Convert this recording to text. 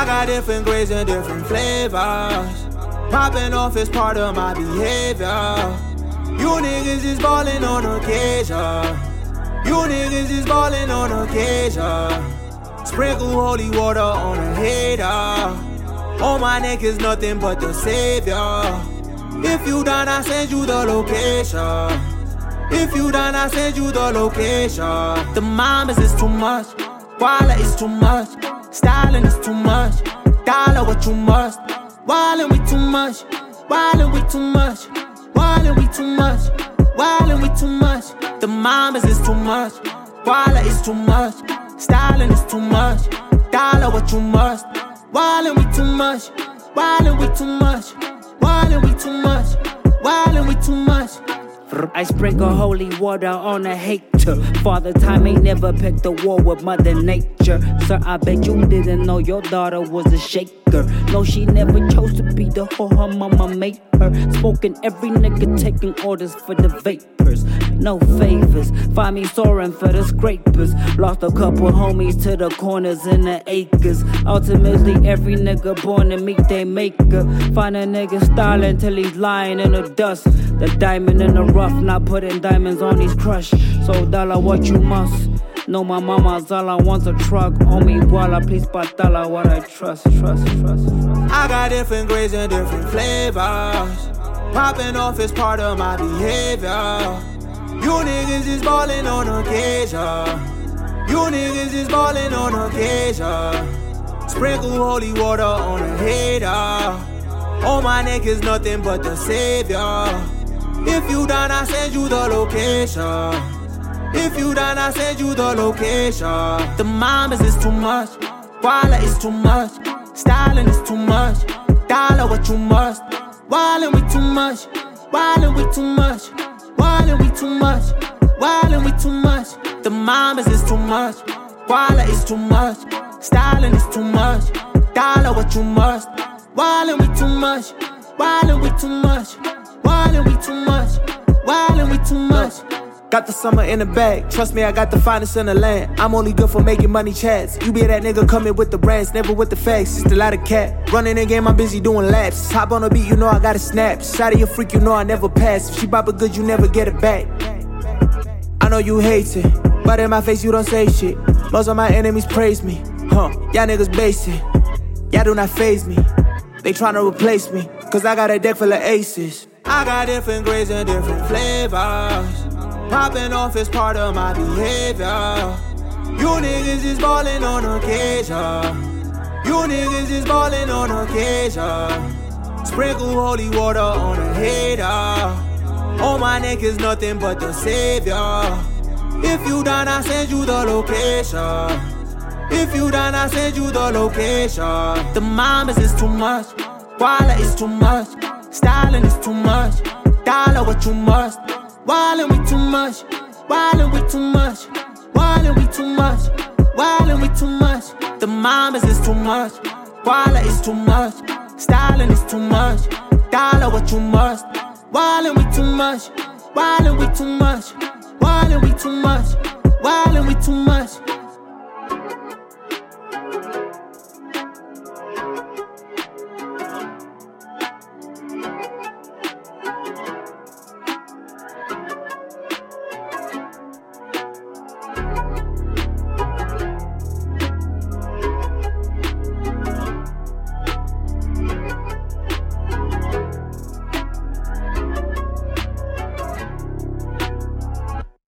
got different grades and different flavors. Popping off is part of my behavior. You niggas is ballin' on occasion. You niggas is ballin' on occasion. Sprinkle holy water on a hater. On my neck is nothing but the savior. If you done, I send you the location. If you done, I send you the location. The mamas is too much. Walla is too much. Styling is too much. Dollar what you must. Wildin' we too much. Wildin' we too much. Wildin' we too much. Wildin' we too much. The mamas is too much. Walla is too much. Styling is too much. Dollar what you must. Wildin' we too much. Wildin' we too much. Wildin' we too much. Wildin' we too much. I sprinkle holy water on a hater. Father time ain't never picked a war with Mother Nature. Sir, I bet you didn't know your daughter was a shaker. No, she never chose to be the whore her mama made her. Smoking every nigga taking orders for the vapors. No favors, find me soaring for the scrapers. Lost a couple homies to the corners and the acres. Ultimately, every nigga born to meet their maker. Find a nigga styling till he's lying in the dust. The diamond in the rough, not putting diamonds on his crush. So dollar what you must. No, my mama's all I want's a truck. On me, guala, please, patala, what I trust. I got different grades and different flavors. Popping off is part of my behavior. You niggas is ballin' on occasion. You niggas is ballin' on occasion. Sprinkle holy water on a hater. On my neck is nothing but the savior. If you done, I send you the location. If you done, I send you the location. The mamas is too much. Walla is too much. Styling is too much. Dollar what you must. Wildin' we too much. Wildin' we too much. Wildin' we too much. Wildin' we too much. The mamas is too much. Walla is too much. Styling is too much. Dollar what you must. Wildin' we too much. Wildin' we too much. Wildin' we too much. Wildin' we too much. Got the summer in the bag. Trust me, I got the finest in the land. I'm only good for making money chats. You be that nigga coming with the brands, never with the facts. Just a lot of cat. Running the game, I'm busy doing laps. Hop on a beat, you know I got a snap. Shot of your freak, you know I never pass. If she bop a good, you never get it back. I know you hate it, but in my face you don't say shit. Most of my enemies praise me. Y'all niggas basic. Y'all do not faze me. They tryna replace me, cause I got a deck full of aces. I got different grades and different flavors. Popping off is part of my behavior. You niggas is ballin' on occasion. You niggas is ballin' on occasion. Sprinkle holy water on a hater. On my neck is nothing but the savior. If you done, I send you the location. If you done, I send you the location. The mamas is too much. Walla is too much. Styling is too much. Dollar what you must. Wildin' we too much. Wildin' we too much. Wildin' we too much. Wildin' we too much. The mamas is too much. Walla is too much. Styling is too much. Dollar what you must. Wildin' we too much. Wildin' we too much. Wildin' we too much. Wildin' we too much.